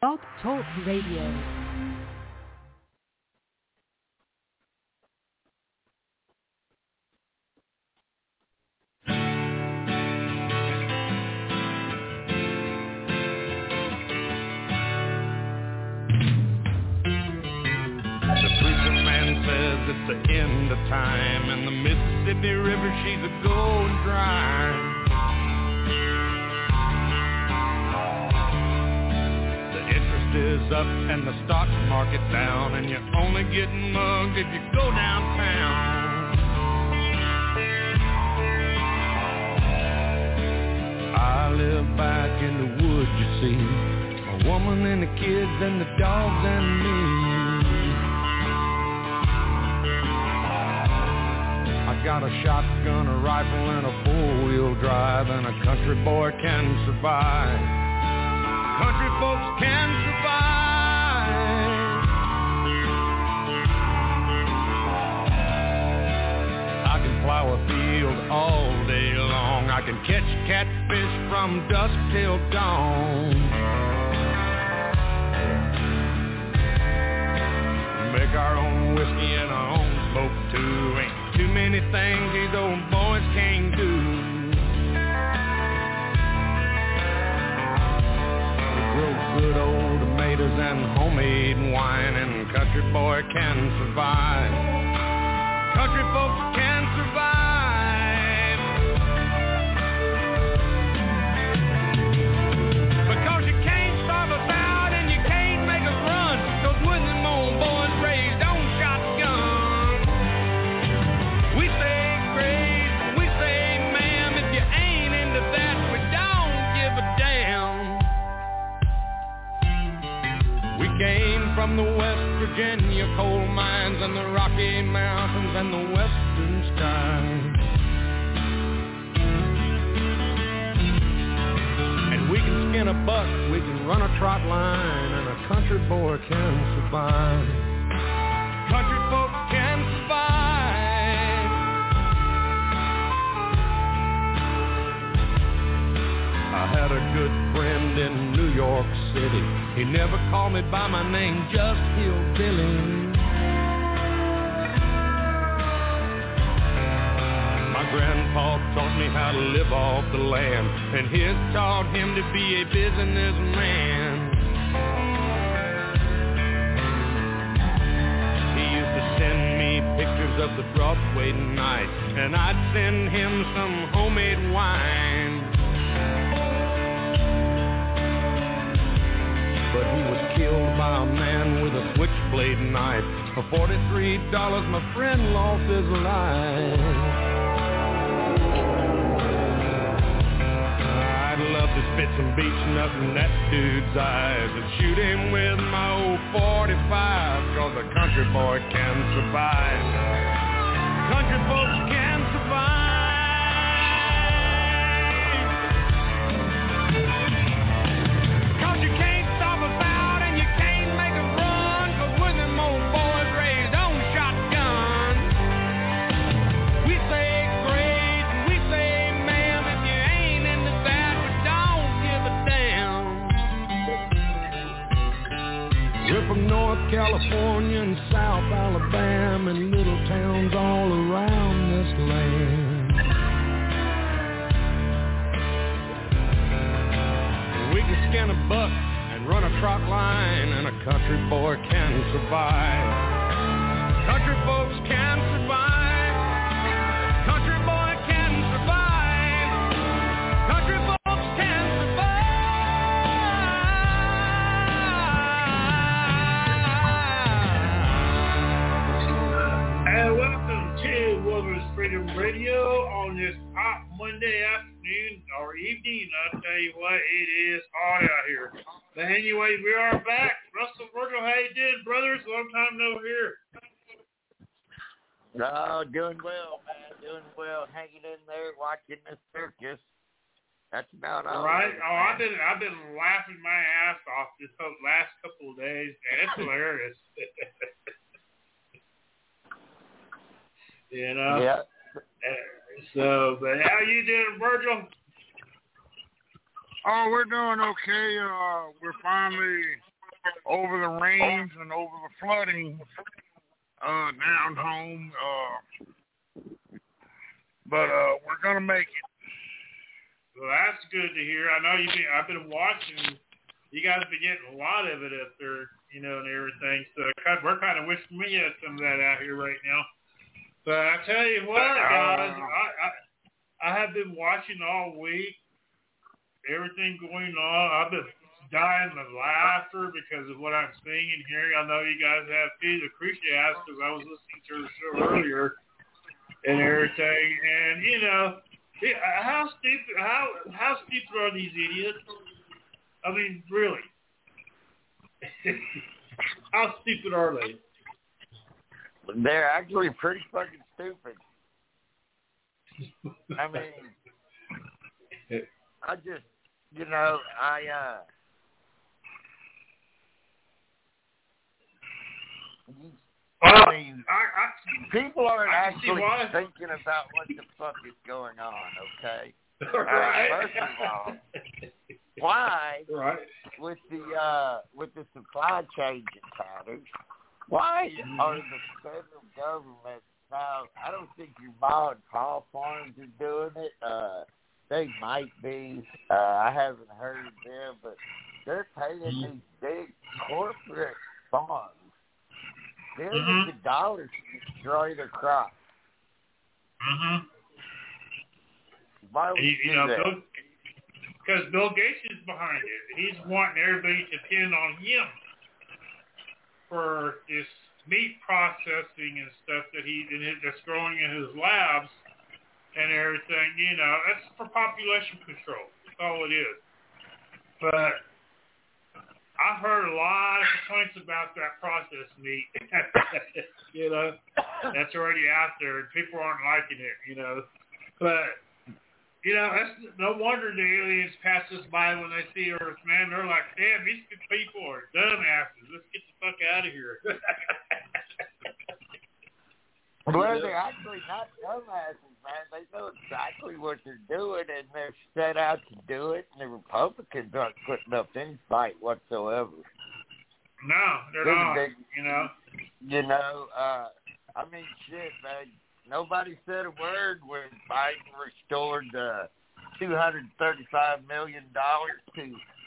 Blog Talk Radio. It's the end of time, and the Mississippi River, she's a going dry. The interest is up and the stock market down, and you're only getting mugged if you go downtown. I live back in the woods, you see, a woman and the kids and the dogs and me. Got a shotgun, a rifle, and a four-wheel drive, and a country boy can survive. Country folks can survive. I can plow a field all day long. I can catch catfish from dusk till dawn. Make our own whiskey and our own smoke too. Ain't too many things these old boys can't do. We grow good old tomatoes and homemade wine, and country boy can survive. Country folks can survive. Because you can't starve us out and you can't make us run. Those wooden old boys raised on shotgun. We say grace, we say ma'am, if you ain't into that, we don't give a damn. We came from the West Virginia coal mines and the Rocky Mountains and the western skies. And we can skin a buck, we can run a trot line, and a country boy can survive. Country folks can survive. I had a good friend in New York City. He never called me by my name, just Hillbilly. My grandpa taught me how to live off the land, and his taught him to be a businessman. He used to send me pictures of the Broadway night, and I'd send him some homemade wine. But he was killed by a man with a switchblade knife. For $43, my friend lost his life. I'd love to spit some beach nut in that dude's eyes and shoot him with my old 45, 'cause a country boy can survive. Country folks can survive. From North California and South Alabama and little towns all around this land. We can skin a buck and run a trot line, and a country boy can survive. Country folks can survive. Country boy can survive. Country folks can survive. Freedom Radio on this hot Monday afternoon or evening. I'll tell you what, it is hot out here. But anyway, we are back. Russell, Virgil, how you doing, brothers? Long time no here. Oh, doing well, man. Doing well. Hanging in there, watching the circus. That's about all. Right? I've been laughing my ass off this last couple of days, and it's hilarious. You know? Yeah. So, but how you doing, Virgil? Oh, we're doing okay. We're finally over the rains and over the flooding down home. But we're gonna make it. Well, that's good to hear. I know I've been watching. You guys have been getting a lot of it up there, and everything. So we're kind of wishing we had some of that out here right now. But I tell you what, guys, I have been watching all week. Everything going on. I've been dying of laughter because of what I'm seeing and hearing. I know you guys have too. Lucretia has, because I was listening to her show earlier and everything. And how stupid are these idiots? I mean, really, how stupid are they? They're actually pretty fucking stupid. I mean, I just, I mean, people aren't actually thinking about what the fuck is going on, okay? Right. First of all, why, with the supply chain patterns, why are the federal government, now, I don't think your Ma and Pa farms are doing it. They might be. I haven't heard them, but they're paying these big corporate farms billions of dollars to destroy their crops. Why would you do that? Because Bill Gates is behind it. He's wanting everybody to depend on him for this meat processing and stuff that's growing in his labs and everything. That's for population control. That's all it is. But I've heard a lot of complaints about that processed meat. That's already out there, and people aren't liking it. But that's no wonder the aliens pass us by when they see Earth, man. They're like, damn, these people are dumbasses. Let's get the fuck out of here. Well, they're actually not dumbasses, man. They know exactly what they're doing, and they're set out to do it, and the Republicans aren't putting up any fight whatsoever. No, they're not, I mean, shit, man. Nobody said a word when Biden restored $235 million to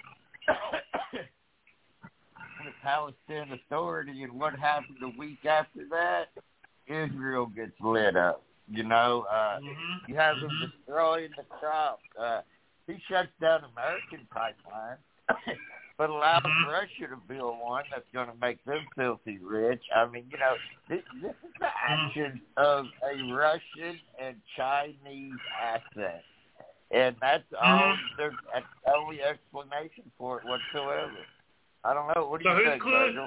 the Palestinian Authority, and what happened a week after that? Israel gets lit up. You have them destroying the crop. He shuts down American pipelines, but allows Russia to build one that's going to make them filthy rich. I mean, this is the action of a Russian and Chinese asset. And that's all. That's the only explanation for it whatsoever. I don't know. What do you think, Virgil?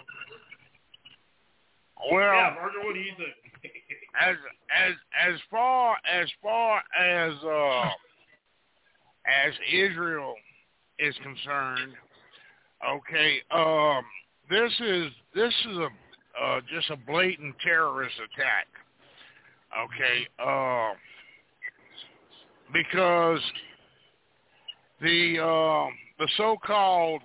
Well, yeah, Virgil, what do you think? as far as Israel is concerned, okay, this is just a blatant terrorist attack, okay, because the so-called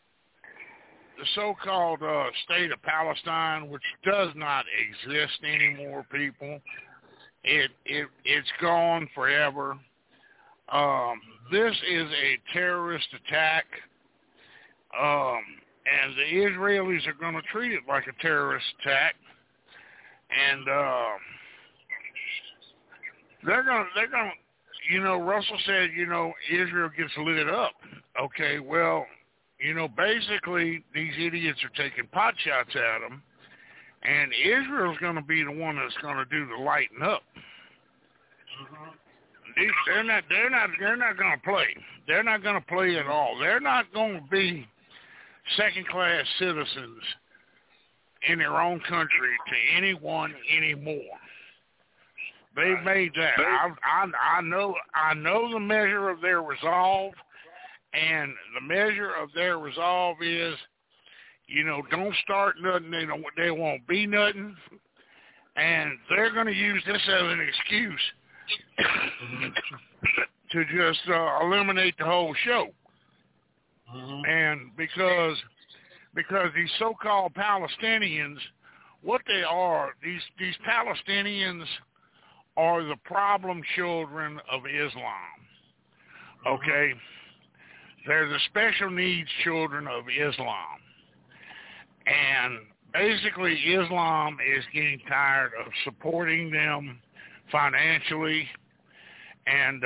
state of Palestine, which does not exist anymore, people, it's gone forever. This is a terrorist attack, and the Israelis are going to treat it like a terrorist attack, and they're going. Russell said, Israel gets lit up. Okay, well, basically these idiots are taking pot shots at them, and Israel's going to be the one that's going to do the lighting up. They're not going to play. They're not going to play at all. They're not going to be second-class citizens in their own country to anyone anymore. They've made that. I know the measure of their resolve, and the measure of their resolve is, don't start nothing. They won't be nothing, and they're going to use this as an excuse to just eliminate the whole show. And because because these so-called Palestinians, what they are, these Palestinians are the problem children of Islam. Okay? They're the special needs children of Islam. And basically Islam is getting tired of supporting them financially, and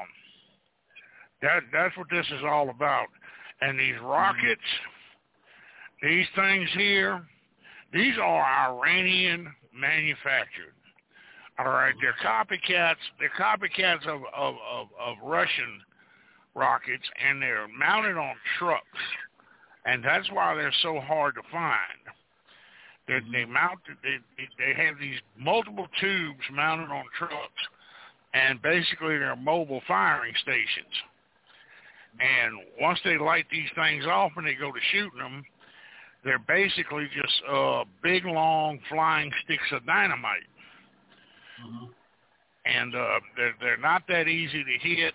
that's what this is all about. And these rockets, these things here, these are Iranian manufactured. All right, they're copycats. They're copycats of Russian rockets, and they're mounted on trucks, and that's why they're so hard to find. They have these multiple tubes mounted on trucks, and basically they're mobile firing stations. And once they light these things off and they go to shooting them, they're basically just big, long, flying sticks of dynamite. Mm-hmm. And they're not that easy to hit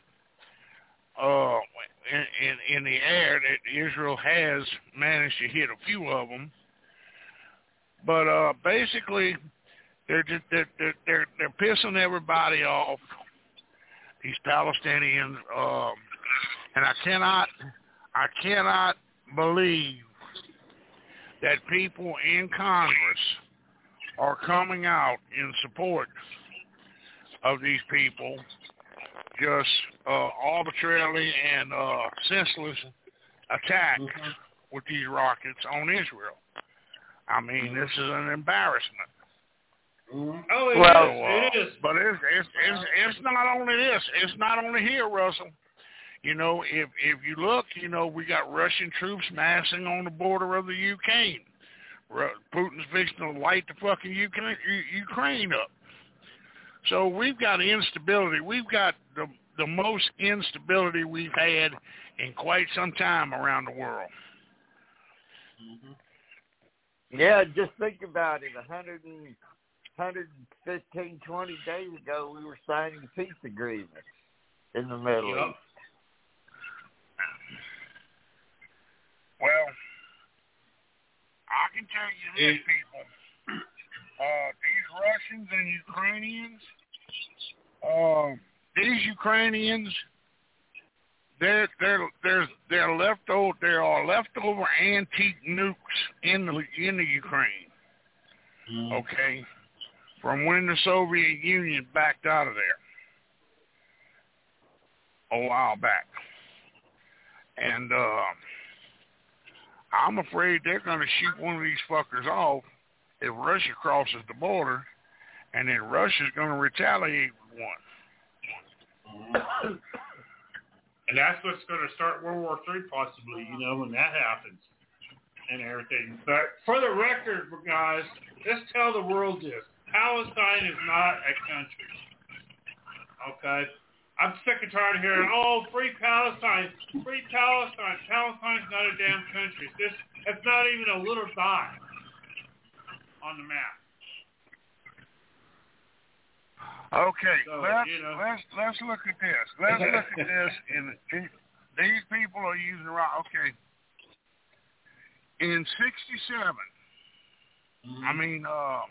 in the air. That Israel has managed to hit a few of them. But basically, they're pissing everybody off, these Palestinians, and I cannot believe that people in Congress are coming out in support of these people, just arbitrarily and senseless attack with these rockets on Israel. I mean, this is an embarrassment. Oh, it is. But it's not only this. It's not only here, Russell. You know, if you look, you know, we got Russian troops massing on the border of the Ukraine. Putin's fixing to light the fucking Ukraine up. So we've got instability. We've got the most instability we've had in quite some time around the world. Mm-hmm. Yeah, just think about it. 115, 20 days ago, we were signing peace agreements in the Middle East. Well, I can tell you this, people. These Russians and Ukrainians, they're leftover. There are leftover antique nukes in the Ukraine. Okay, from when the Soviet Union backed out of there a while back, and I'm afraid they're going to shoot one of these fuckers off if Russia crosses the border, and then Russia's going to retaliate with one. And that's what's going to start World War III possibly, you know, when that happens and everything. But for the record, guys, let's tell the world this. Palestine is not a country. Okay? I'm sick and tired of hearing, free Palestine, free Palestine. Palestine's not a damn country. It's not even a little dot on the map. Okay, so, let's look at this. Let's look at this. These people are using okay. In '67, I mean,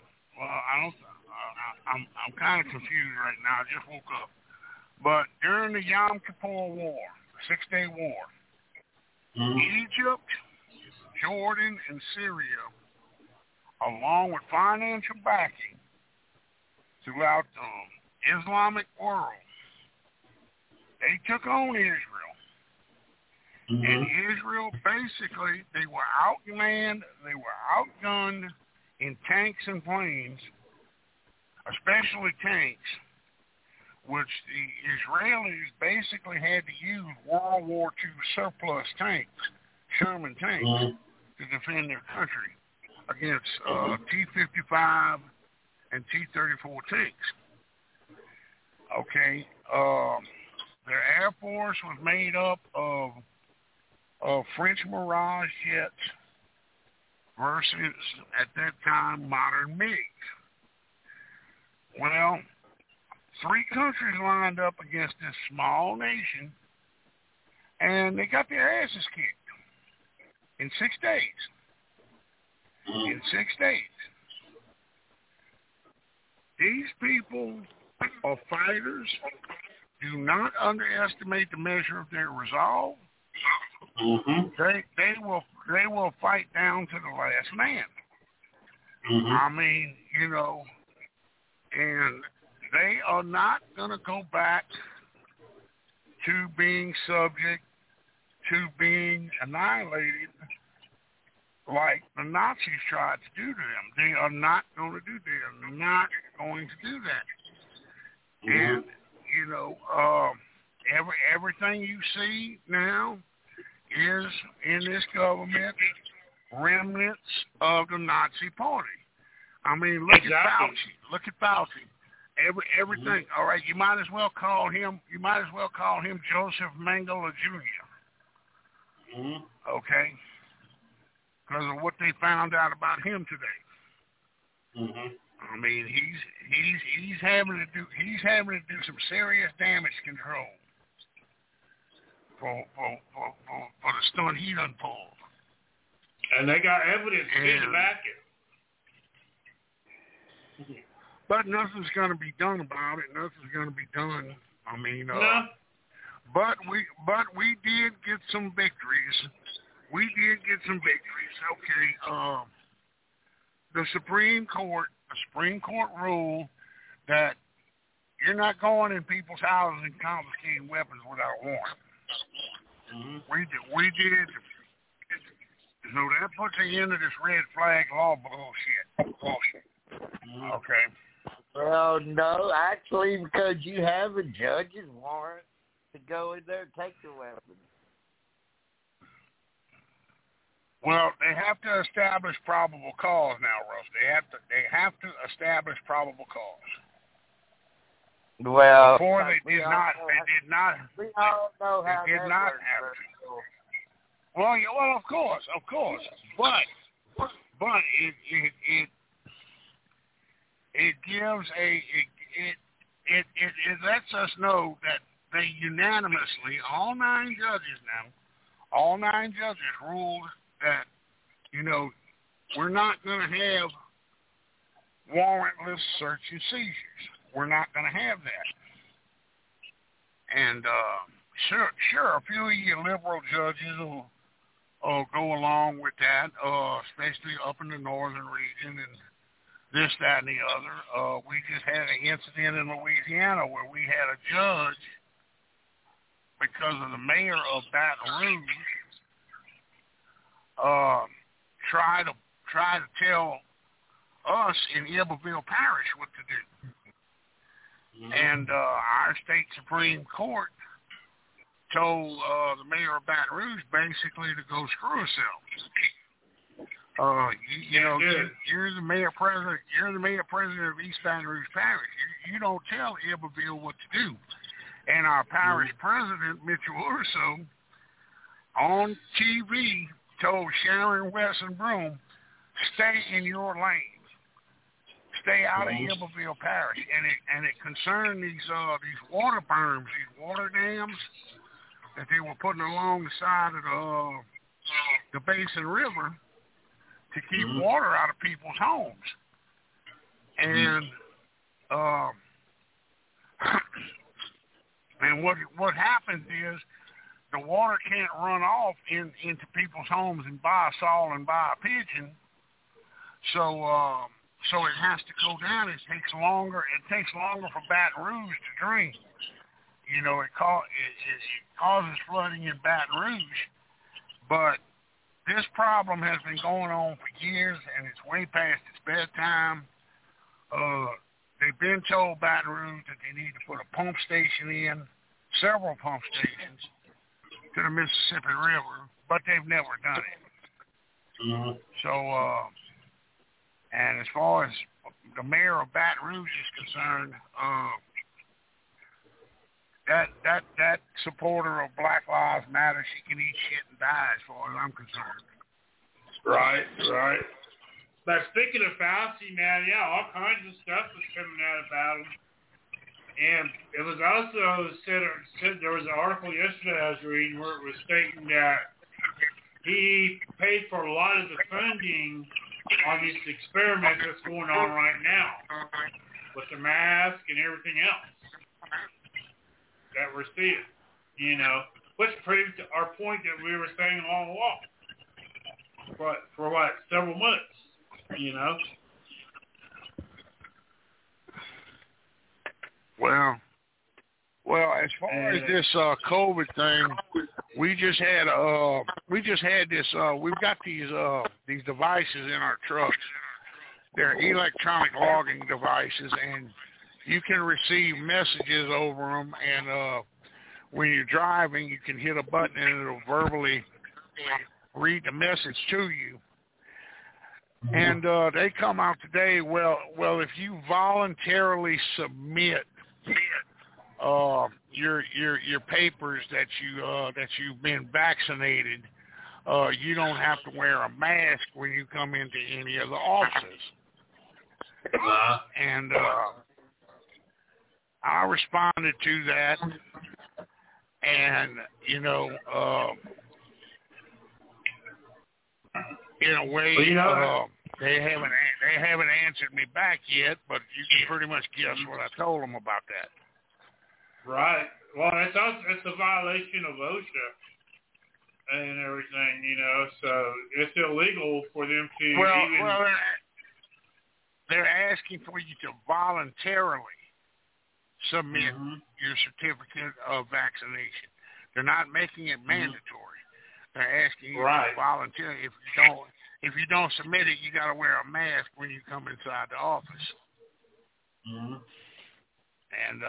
I'm kind of confused right now. I just woke up. But during the Yom Kippur War, the 6-Day War, Egypt, Jordan, and Syria, along with financial backing throughout the Islamic world, they took on Israel. And Israel, basically, they were outmanned, they were outgunned in tanks and planes, especially tanks, which the Israelis basically had to use World War II surplus tanks, Sherman tanks, to defend their country against T-55 and T-34 tanks. Okay, their Air Force was made up of French Mirage jets versus, at that time, modern MiGs. Well, 3 countries lined up against this small nation, and they got their asses kicked in 6 days. in 6 days. These people are fighters. Do not underestimate the measure of their resolve. They will fight down to the last man. I mean, you know, and they are not going to go back to being subject to being annihilated like the Nazis tried to do to them. They are not going to do that. They're not going to do that. And, you know, everything you see now is in this government remnants of the Nazi Party. I mean, look at Fauci. Look at Fauci. Everything. All right, you might as well call him Joseph Mengele Jr. Okay, because of what they found out about him today. I mean, he's having to do some serious damage control for the stunt he done pulled. And they got evidence to back it. But nothing's going to be done about it. Nothing's going to be done. I mean, no. But we did get some victories. Okay. The Supreme Court ruled that you're not going in people's houses and confiscating weapons without a warrant. We did. So that puts an end to this red flag law bullshit. Okay. Well, no, actually, because you have a judge's warrant to go in there and take the weapon. Well, they have to establish probable cause now, Russ. They have to establish probable cause. Well, before they did not. We all know how they did that not works. have to. Well, of course, but it gives it lets us know that they unanimously, all nine judges ruled that, you know, we're not going to have warrantless search and seizures. We're not going to have that. And sure, a few of you liberal judges will go along with that, especially up in the northern region and this, that, and the other. We just had an incident in Louisiana where we had a judge, because of the mayor of Baton Rouge, try to tell us in Iberville Parish what to do. And our state Supreme Court told the mayor of Baton Rouge basically to go screw herself. You're the mayor president. You're the mayor president of East Baton Rouge Parish. You don't tell Iberville what to do. And our parish president, Mitchell Urso, on TV told Sharon Wesson Broom, stay in your lane. Stay out of Iberville Parish. And it concerned these water berms, these water dams that they were putting along the side of the Basin River to keep water out of people's homes. And and what happens is the water can't run off into people's homes and buy a saw and buy a pigeon. So it has to go down. It takes longer for Baton Rouge to drain. You know, it causes flooding in Baton Rouge. But this problem has been going on for years, and it's way past its bedtime. They've been told Baton Rouge that they need to put a pump station in, several pump stations, to the Mississippi River, but they've never done it. So, and as far as the mayor of Baton Rouge is concerned, that supporter of Black Lives Matter, she can eat shit and die as far as I'm concerned. Right. But speaking of Fauci, man, yeah, all kinds of stuff was coming out about him. And it was also said there was an article yesterday I was reading where it was stating that he paid for a lot of the funding on these experiments that's going on right now with the mask and everything else that we're seeing, which proves our point that we were saying all along for what, several months, Well, as far as this COVID thing, we just had this. We've got these devices in our trucks. They're electronic logging devices, and you can receive messages over them. And when you're driving, you can hit a button, and it'll verbally read the message to you. And they come out today. Well, if you voluntarily submit your papers that you've been vaccinated, you don't have to wear a mask when you come into any of the offices. And I responded to that, and in a way, they haven't answered me back yet, but you can pretty much guess what I told them about that. Right. Well, it's a violation of OSHA and everything, so it's illegal for them to Well, they're asking for you to voluntarily submit your certificate of vaccination. They're not making it mandatory. They're asking you to voluntarily. If you don't submit it, you got to wear a mask when you come inside the office. And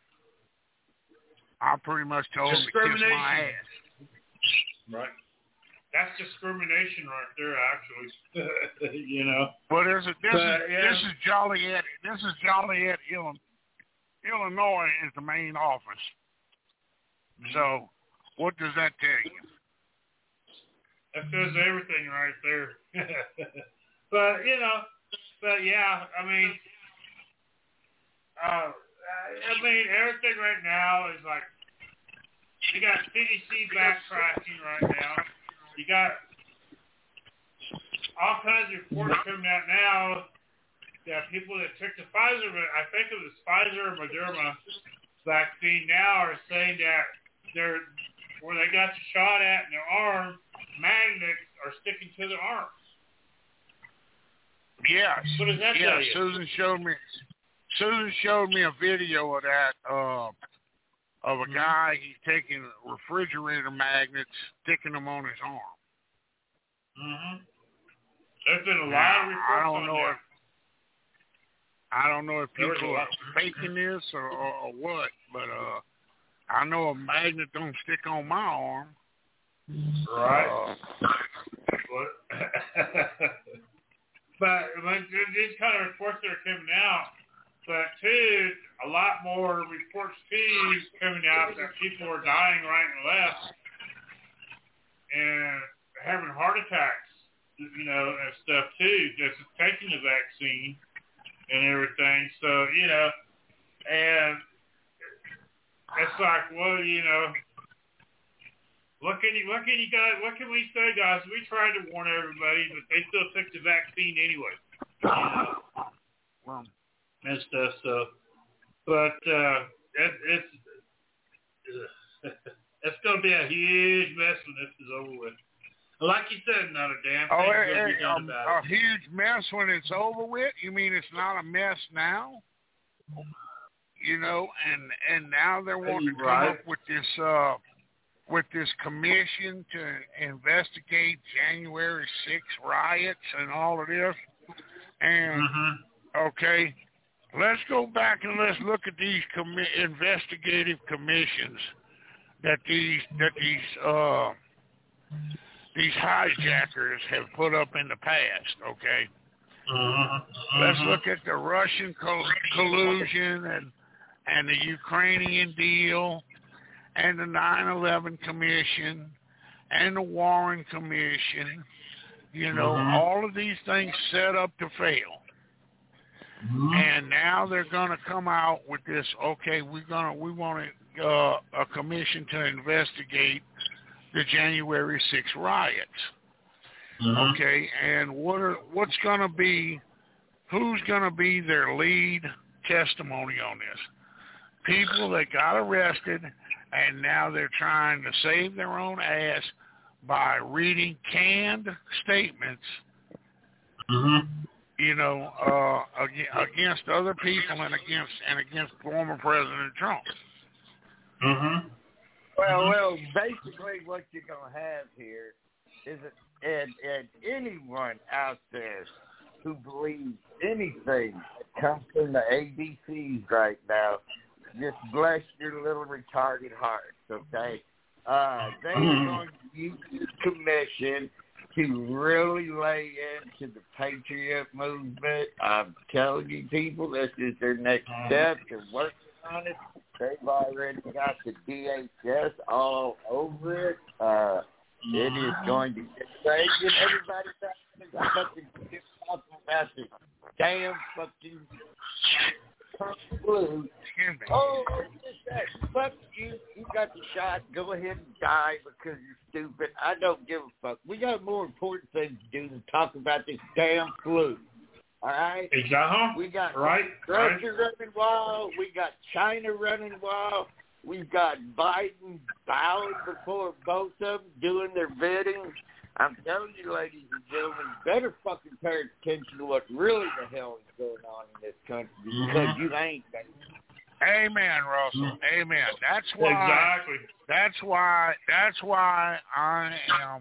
I pretty much told them to kiss my ass. Right. That's discrimination right there, actually. Well, this is Joliet. This is Joliet, Illinois, is the main office. So, what does that tell you? That says everything right there. But yeah, I mean, everything right now is like, you got CDC backtracking right now. You got all kinds of reports coming out now that people that took the Pfizer, I think it was Pfizer or Moderna vaccine now are saying that where they got the shot at in their arm, magnets are sticking to their arms. Yes. What does that tell you? Susan showed me a video of that, of a guy, he's taking refrigerator magnets, sticking them on his arm. There's been a lot of reports on that. I don't know if people are faking this or what, but I know a magnet don't stick on my arm. Right. But these kind of reports that are coming out, but too, a lot more reports too coming out that people are dying right and left and having heart attacks, and stuff too, just taking the vaccine and everything. So, and it's like, well, what can we say, guys? We tried to warn everybody, but they still took the vaccine anyway. And stuff. So, but it's going to be a huge mess when this is over with. Like you said, not a damn thing will be done about it. A huge mess when it's over with? You mean it's not a mess now? And now they're wanting to come up with this commission to investigate January 6th riots and all of this. And okay, let's go back and let's look at these investigative commissions that these hijackers have put up in the past. Okay, let's look at the Russian collusion and the Ukrainian deal, and the 9/11 Commission, and the Warren Commission. All of these things set up to fail. And now they're going to come out with this. Okay, we want a commission to investigate the January 6th riots. Okay, and who's going to be their lead testimony on this? People that got arrested, and now they're trying to save their own ass by reading canned statements, against other people and against former President Trump. Well, basically what you're going to have here is and anyone out there who believes anything that comes from the ABCs right now, just bless your little retarded hearts, okay? They are going to use this commission to really lay into the patriot movement. I'm telling you, people, this is their next step. They're working on it. They've already got the DHS all over it. It is going to get crazy. Everybody's fucking talking about the damn fucking flu. Oh, fuck you. You got the shot. Go ahead and die because you're stupid. I don't give a fuck. We got more important things to do than talk about this damn flu. All right? Exactly. We got Russia running wild. We got China running wild. We've got Biden bowing before both of them doing their bidding. I'm telling you, ladies and gentlemen, better fucking pay attention to what really the hell is going on in this country because you ain't. Amen, Russell. Amen. That's why. Exactly. That's why I am.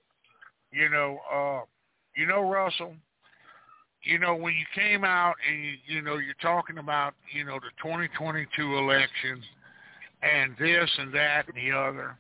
Russell. When you came out and you're talking about the 2022 election and this and that and the other.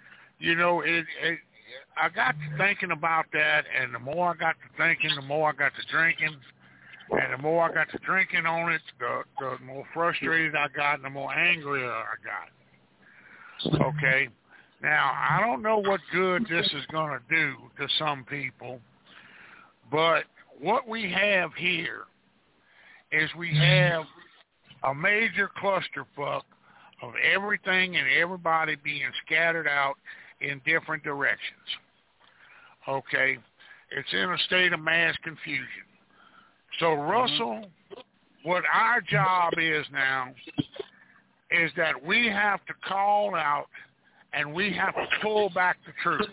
I got to thinking about that, and the more I got to thinking, the more I got to drinking. And the more I got to drinking on it, the more frustrated I got and the more angry I got. Okay? Now, I don't know what good this is going to do to some people, but what we have here is we have a major clusterfuck of everything and everybody being scattered out in different directions. Okay? It's in a state of mass confusion. So, Russell, what our job is now is that we have to call out and we have to pull back the troops.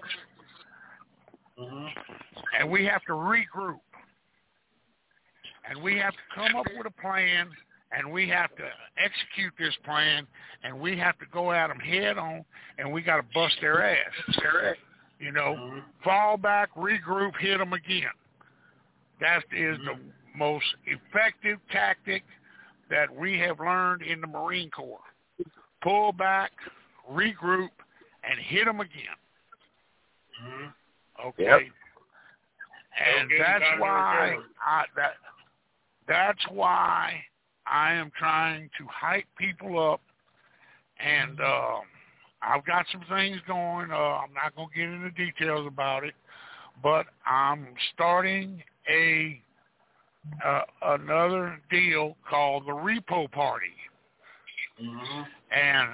And we have to regroup. And we have to come up with a plan, and we have to execute this plan, and we have to go at them head on, and we got to bust their ass. Fall back, regroup, hit them again. That is the most effective tactic that we have learned in the Marine Corps. Pull back, regroup, and hit them again. Okay? Yep. And that's why I am trying to hype people up, and I've got some things going. I'm not going to get into details about it, but I'm starting another deal called the Repo Party, and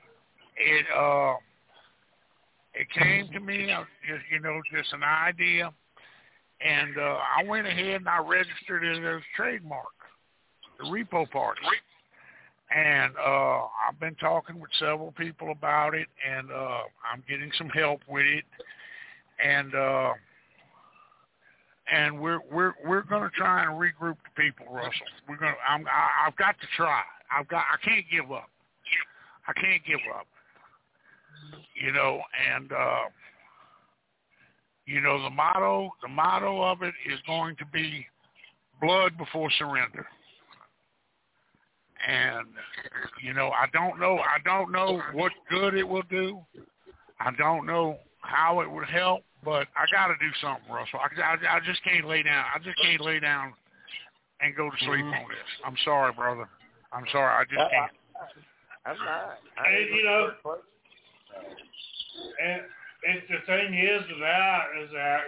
it came to me, just an idea, and I went ahead and I registered it as a trademark, the Repo Party, and I've been talking with several people about it, and I'm getting some help with it, and we're going to try and regroup the people, Russell. I've got to try. I can't give up. I can't give up. And the motto of it is going to be blood before surrender. And I don't know what good it will do. I don't know how it would help. But I got to do something, Russell. I just can't lay down. I just can't lay down and go to sleep on this. I'm sorry, brother. I'm sorry. I just can't. I'm not. And the thing is that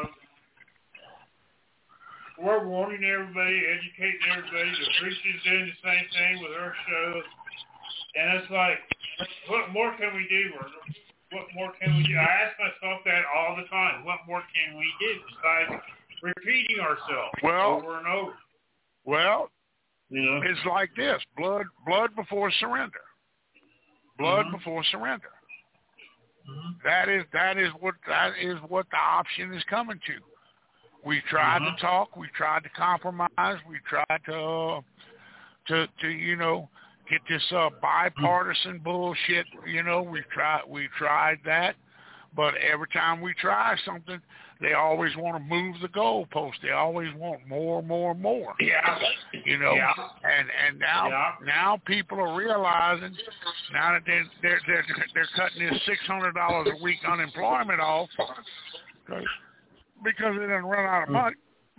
we're warning everybody, educating everybody. The Christians doing the same thing with our shows. And it's like, what more can we do, brother? What more can we do? I ask myself that all the time. What more can we do besides repeating ourselves over and over? Well, it's like this: blood before surrender. Blood before surrender. That is what the option is coming to. We tried to talk. We tried to compromise. We tried to get this bipartisan bullshit. We tried that, but every time we try something, they always want to move the goalpost. They always want more. Yeah. And now people are realizing now that they're cutting this $600 a week unemployment off because they didn't run out of money.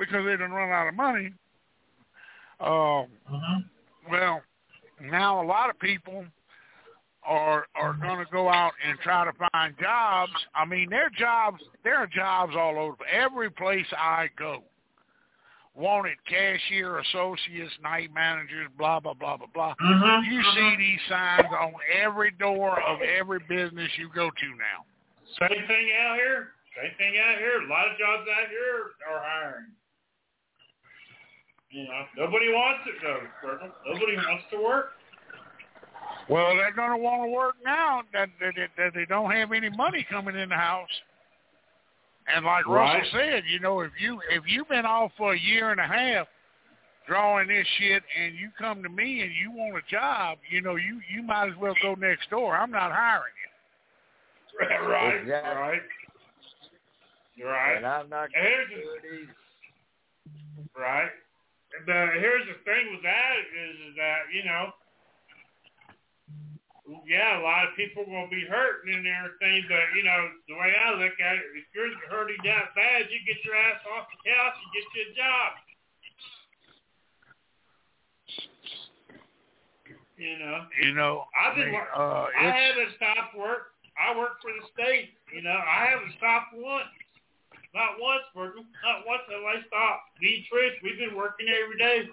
Well, now a lot of people are going to go out and try to find jobs. I mean, there are jobs all over. Every place I go, wanted cashier, associates, night managers, blah, blah, blah, blah, blah. You see these signs on every door of every business you go to now. Same thing out here. A lot of jobs out here are hiring. Nobody wants it, though. Nobody wants to work. Well, they're going to want to work now that they don't have any money coming in the house. And like Russell said, if you've been off for a year and a half drawing this shit and you come to me and you want a job, you might as well go next door. I'm not hiring you. Right. And I'm not right. And here's the thing with that is that, a lot of people are going to be hurting and everything, but, the way I look at it, if you're hurting that bad, you get your ass off the couch and get you a job. I haven't stopped work. I work for the state. I haven't stopped once. Not once, Virgil. Not once have I stopped. Me and Trish, we've been working every day.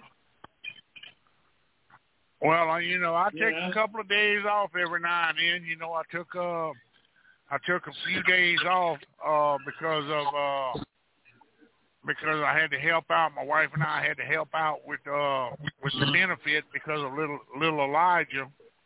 Well, I take a couple of days off every now and then. I took a few days off because I had to help out. My wife and I had to help out with the benefit because of little Elijah.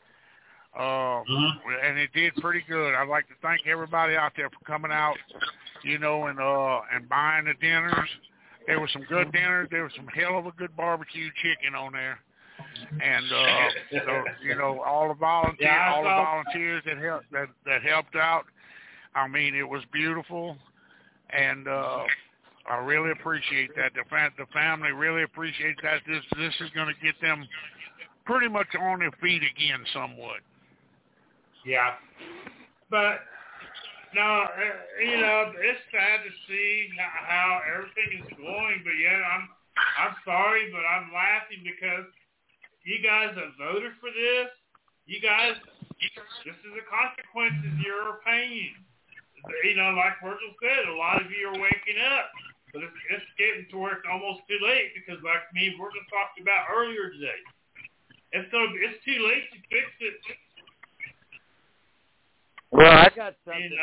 And it did pretty good. I'd like to thank everybody out there for coming out, and buying the dinners. There was some good dinners. There was some hell of a good barbecue chicken on there. And all the volunteers that helped out. I mean, it was beautiful, and I really appreciate that. The family really appreciates that. This is going to get them pretty much on their feet again, somewhat. Yeah, but no, it's sad to see how everything is going. But yet, I'm sorry, but I'm laughing because you guys have voted for this. You guys, this is the consequences you're paying. Like Virgil said, a lot of you are waking up, but it's getting to where it's almost too late because, like me and Virgil talked about earlier today, it's too late to fix it. Well, I got something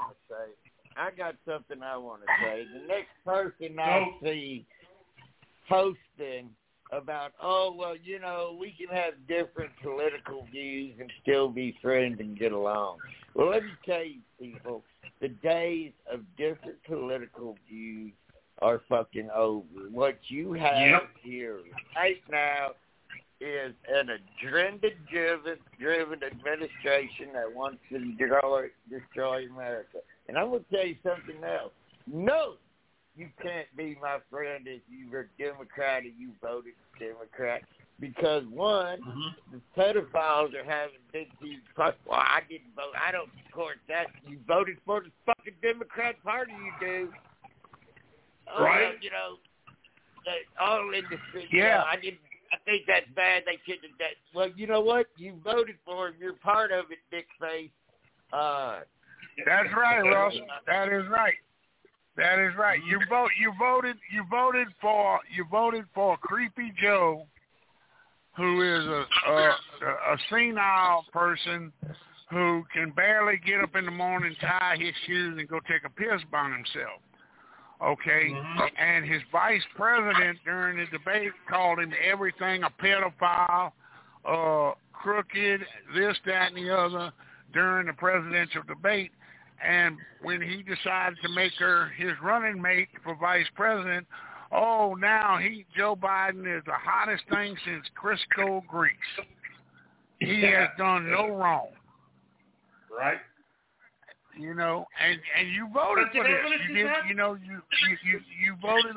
I want to say. The next person I see posting about, we can have different political views and still be friends and get along. Well, let me tell you, people, the days of different political views are fucking over. What you have here right now is an agenda-driven administration that wants to destroy America. And I'm going to tell you something else. No, you can't be my friend if you're Democrat and you voted Democrat. Because, one, the pedophiles are having big huge fuss. Well, I didn't vote. I don't support that. You voted for the fucking Democrat Party, you do. Right. All industry. Yeah. I think that's bad. They shouldn't have done. Well, you know what? You voted for him. You're part of it, dick face. That's right, Russ. That is right. That is right. You voted for Creepy Joe, who is a senile person who can barely get up in the morning, tie his shoes, and go take a piss by himself. Okay? And his vice president during the debate called him everything, a pedophile, crooked, this, that, and the other during the presidential debate. And when he decided to make her his running mate for vice president, now Joe Biden is the hottest thing since Crisco Grease. He has done no wrong. Right. You know, and you voted for this. You did. You know, you voted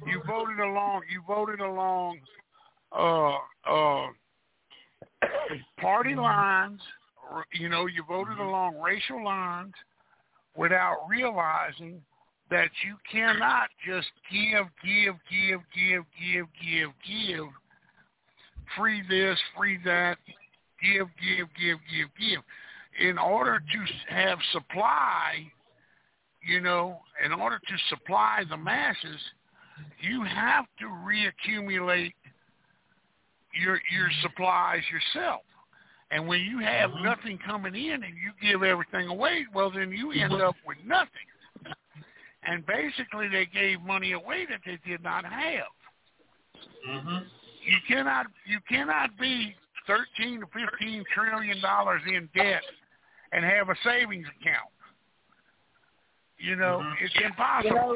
along party lines. You know, you voted along racial lines without realizing that you cannot just give, free this, free that, give. In order to have supply, you know, in order to supply the masses, you have to reaccumulate your supplies yourself. And when you have nothing coming in and you give everything away, well, then you end up with nothing. And basically, they gave money away that they did not have. You cannot be $13 to $15 trillion in debt and have a savings account. You know, it's impossible.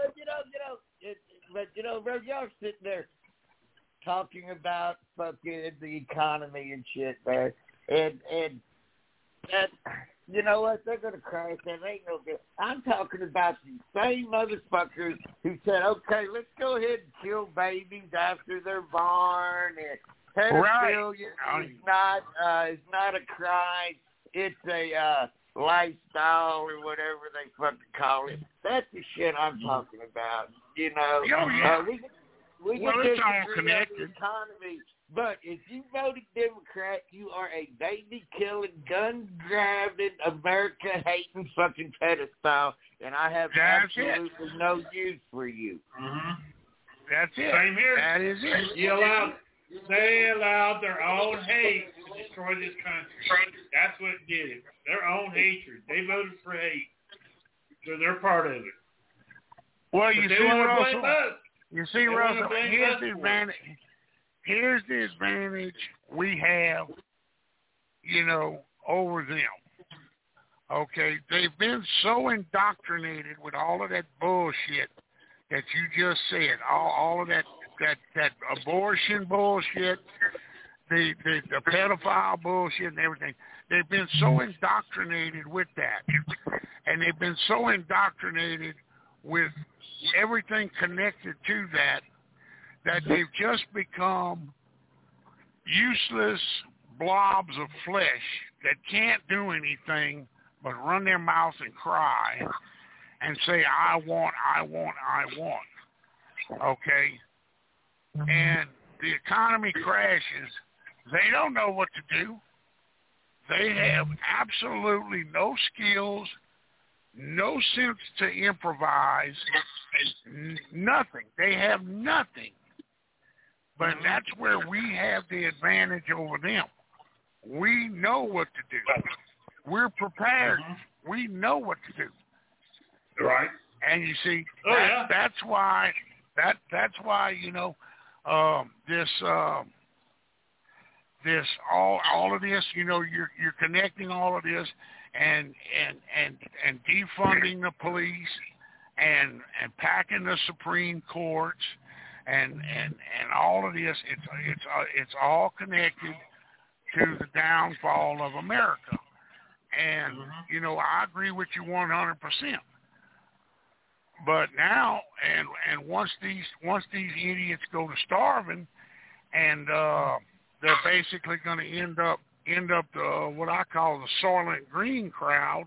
But y'all sitting there talking about fucking the economy and shit there, and that, you know what, they're gonna crash. That ain't no good. I'm talking about the same motherfuckers who said, okay, let's go ahead and kill babies after they're born, and pedophilia is not a crime. It's a lifestyle or whatever they fucking call it. That's the shit I'm talking about. You know, we can it's all connected. The economy, but if you voted Democrat, you are a baby-killing, gun-grabbing, America-hating fucking pedophile, and I have absolutely no use for you. That's it. Same here. That is it. They allowed their own hate to destroy this country. That's what did it. Their own hatred. They voted for hate. So they're part of it. Well, you see, Russell, here's the advantage we have, you know, over them. Okay? They've been so indoctrinated with all of that bullshit that you just said, all of that abortion bullshit, the pedophile bullshit and everything. They've been so indoctrinated with that. And they've been so indoctrinated with everything connected to that they've just become useless blobs of flesh that can't do anything but run their mouths and cry and say, I want. Okay? And the economy crashes. They don't know what to do. They have absolutely no skills, no sense to improvise, nothing. They have nothing. But that's where we have the advantage over them. We know what to do. We're prepared. We know what to do. Right. And you see, that's why, you know, this all of this, you know, you're connecting all of this and defunding the police and packing the Supreme Courts and all of this. It's all connected to the downfall of America. And you know, I agree with you 100%. But now, and once these idiots go to starving, and they're basically going to end up what I call the Soylent Green crowd.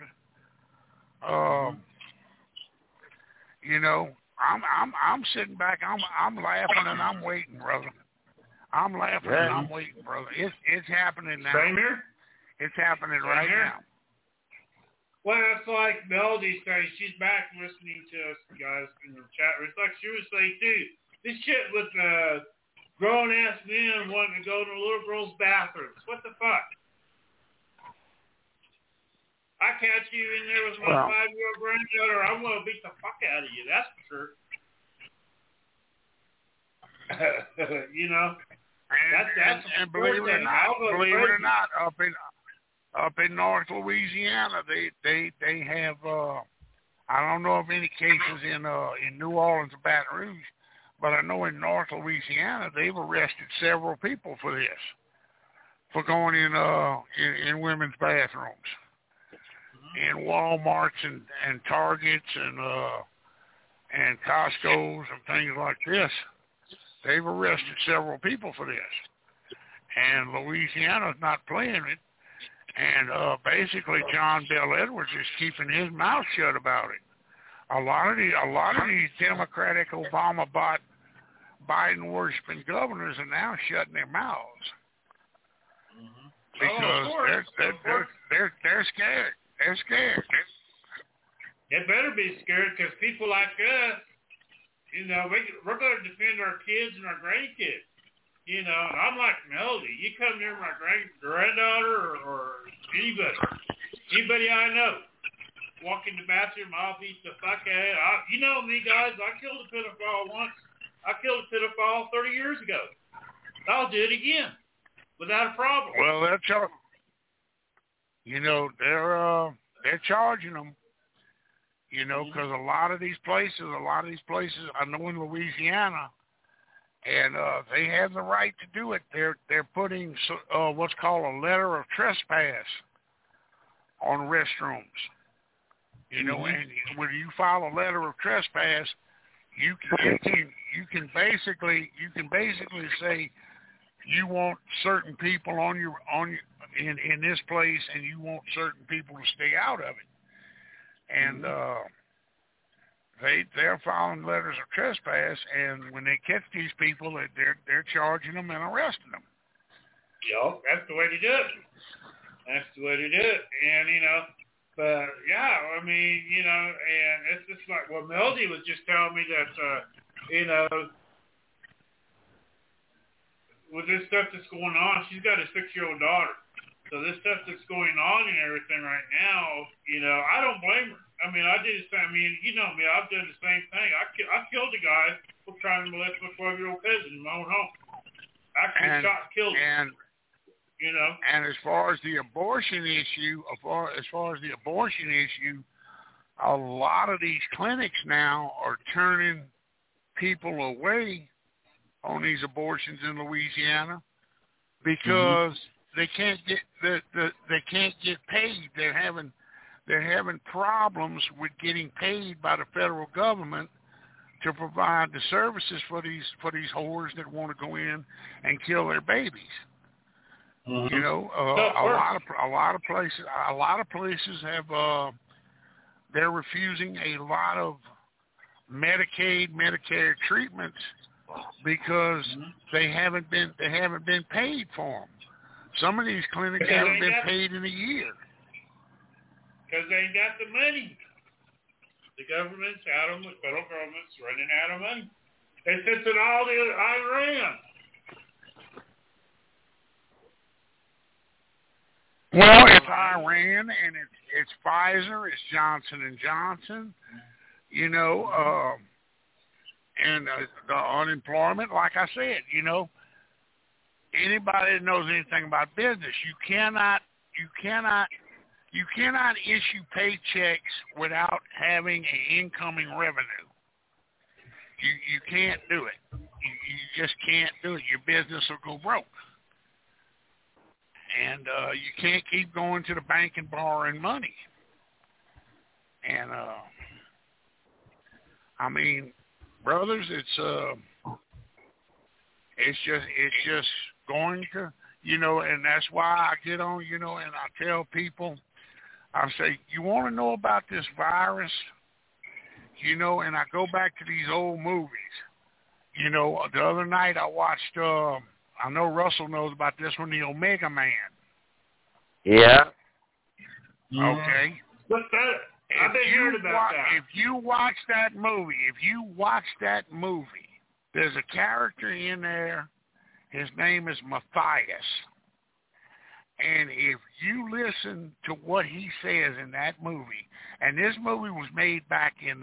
You know, I'm sitting back, I'm laughing and I'm waiting, brother. I'm laughing and I'm waiting, brother. It's happening now. Same here. It's happening right now. Well, it's like Melody says, she's back listening to us, guys, in the chat room. It's like she was saying, too, this shit with grown-ass men wanting to go to little girls' bathrooms. What the fuck? I catch you in there with my 5-year-old granddaughter, I'm going to beat the fuck out of you. That's for sure. You know, and believe it or not, up in North Louisiana, they have. I don't know of any cases in New Orleans or Baton Rouge, but I know in North Louisiana they've arrested several people for this, for going in women's bathrooms, in Walmarts and Targets and Costco's and things like this. They've arrested several people for this, and Louisiana's not playing it. And basically, John Bel Edwards is keeping his mouth shut about it. A lot of these Democratic Obama Biden worshiping governors are now shutting their mouths because they're scared. They're scared. They better be scared because people like us, you know, we're going to defend our kids and our grandkids. You know, and I'm like Melody. You come near my granddaughter or anybody I know, walk in the bathroom, I'll beat the fuck out of it. You know me, guys. I killed a pedophile once. I killed a pedophile 30 years ago. I'll do it again without a problem. Well, you know, they're charging them. You know, because a lot of these places, I know in Louisiana, and they have the right to do it. They're putting what's called a letter of trespass on restrooms. You know, and when you file a letter of trespass, you can basically say you want certain people in this place, and you want certain people to stay out of it. And they're filing letters of trespass, and when they catch these people, they're charging them and arresting them. Yo, that's the way to do it. That's the way to do it. And you know, but yeah, I mean, you know, and it's just like what Melody was just telling me that you know, with this stuff that's going on, she's got a 6-year-old daughter. So this stuff that's going on and everything right now, you know, I don't blame her. I mean, I did the same. I mean, you know me, I've done the same thing. I killed a guy for trying to molest my 12-year-old cousin in my own home. Actually shot and killed him. You know. And as far as the abortion issue, a lot of these clinics now are turning people away on these abortions in Louisiana because they can't get they can't get paid. They're having problems with getting paid by the federal government to provide the services for these whores that want to go in and kill their babies. You know, a lot of places have they're refusing a lot of Medicare treatments because they haven't been paid for them. Some of these clinics haven't been paid in a year. Because they ain't got the money. The government's the federal government's running out of money. They sent it all to Iran. Well, it's Iran, and it's Pfizer, it's Johnson & Johnson, you know, and the unemployment, like I said, you know, anybody that knows anything about business, you cannot issue paychecks without having an incoming revenue. You can't do it. You just can't do it. Your business will go broke. And you can't keep going to the bank and borrowing money. And I mean, brothers, it's just going to, you know, and that's why I get on, you know, and I tell people, I say, you want to know about this virus, you know, and I go back to these old movies. You know, the other night I watched, I know Russell knows about this one, the Omega Man. Yeah. Okay. What's that? I've been hearing about that. If you watch that movie, there's a character in there. His name is Matthias. And if you listen to what he says in that movie, and this movie was made back in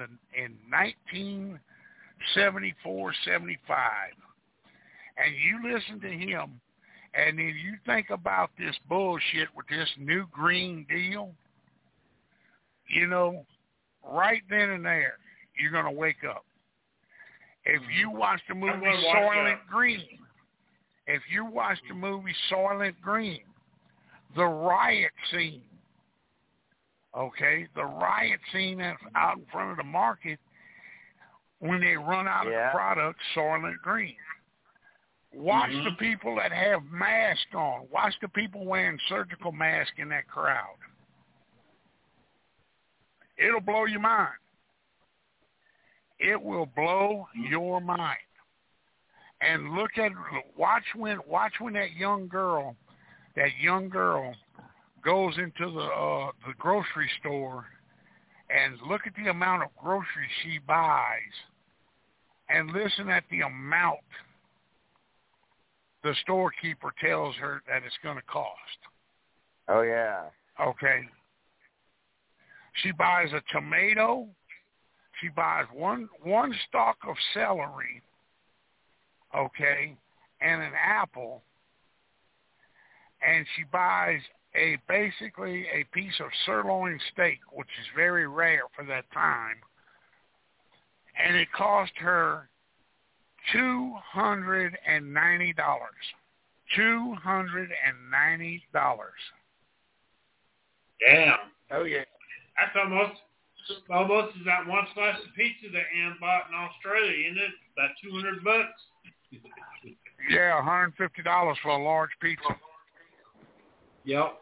1974, 75, and you listen to him, and then you think about this bullshit with this new green deal, you know, right then and there, you're going to wake up. If you watch the movie Soylent Green, the riot scene, okay, the riot scene that's out in front of the market when they run out of the product, Soylent Green. Watch the people that have masks on. Watch the people wearing surgical masks in that crowd. It'll blow your mind. It will blow your mind. And watch when that young girl goes into the grocery store, and look at the amount of groceries she buys, and listen at the amount the storekeeper tells her that it's going to cost. Oh, yeah. Okay. She buys a tomato. She buys one stalk of celery, okay, and an apple, and she buys basically a piece of sirloin steak, which is very rare for that time, and it cost her $290. $290. Damn. Oh, yeah. That's almost as that one slice of pizza that Ann bought in Australia, isn't it? About $200. Yeah, $150 for a large pizza. Yep.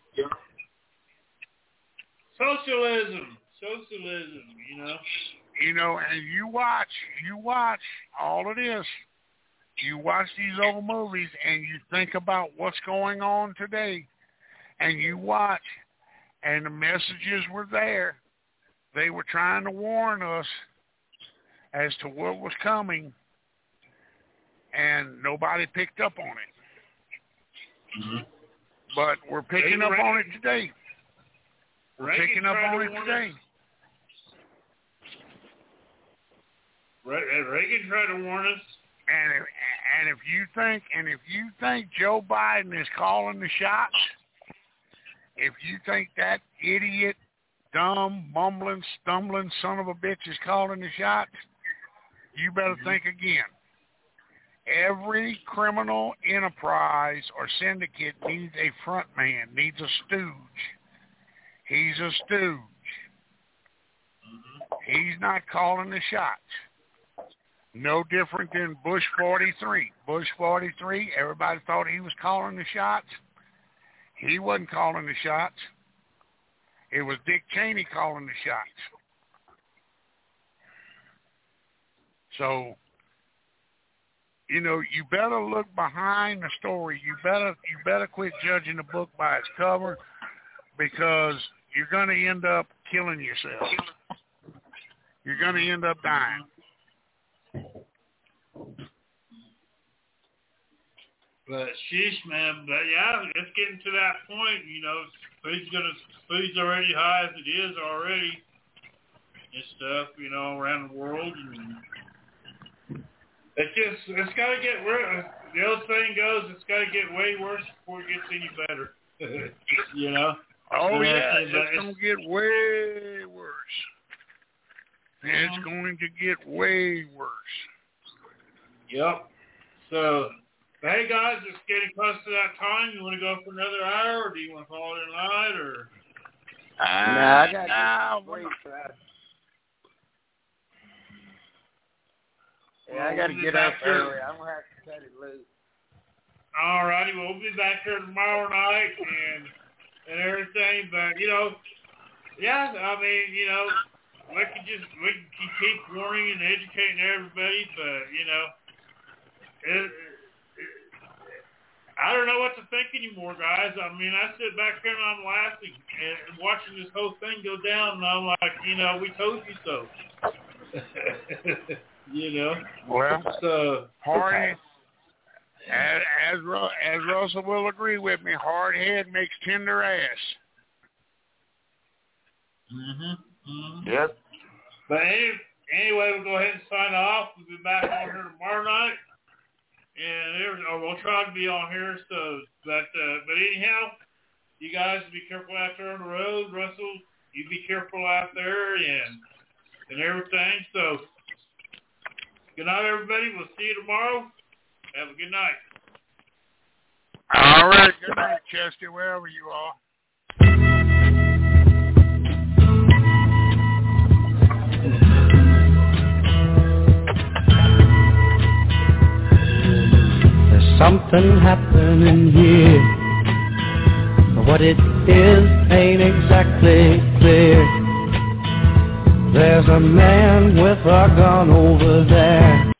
Socialism, you know. You know, and you watch all of this. You watch these old movies and you think about what's going on today, and you watch, and the messages were there. They were trying to warn us as to what was coming, and nobody picked up on it. Mm-hmm. But we're picking up on it today. We're picking up on it today. Reagan tried to warn us. And if you think Joe Biden is calling the shots, if you think that idiot, dumb, mumbling, stumbling son of a bitch is calling the shots, you better think again. Every criminal enterprise or syndicate needs a front man, needs a stooge. He's a stooge. He's not calling the shots. No different than Bush 43. Bush 43, everybody thought he was calling the shots. He wasn't calling the shots. It was Dick Cheney calling the shots. So, you know, you better look behind the story. You better quit judging the book by its cover, because you're going to end up killing yourself. You're going to end up dying. But sheesh, man. But yeah, it's getting to that point. You know, food's already high as it is already, and stuff. You know, around the world. And it's got to get worse. The old saying goes, it's got to get way worse before it gets any better. You know. Oh yeah, it's going to get way worse. It's going to get way worse. Yep. So, hey guys, it's getting close to that time. You want to go for another hour, or do you want to call it a night, or? I got to wait for that. Yeah, I got to get up early. I'm going to have to cut it loose. All righty, well, we'll be back here tomorrow night and everything. But, you know, yeah, I mean, you know, we can keep warning and educating everybody, but, you know, I don't know what to think anymore, guys. I mean, I sit back here and I'm laughing and watching this whole thing go down, and I'm like, you know, we told you so. You know? Well, so party. As Russell will agree with me, hard head makes tender ass. Yep. But anyway, we'll go ahead and sign off. We'll be back on here tomorrow night. And we'll try to be on here. But anyhow, you guys be careful out there on the road. Russell, you be careful out there and everything. So, good night, everybody. We'll see you tomorrow. Have a good night. All right. Good night, Chesty, wherever you are. There's something happening here. What it is ain't exactly clear. There's a man with a gun over there.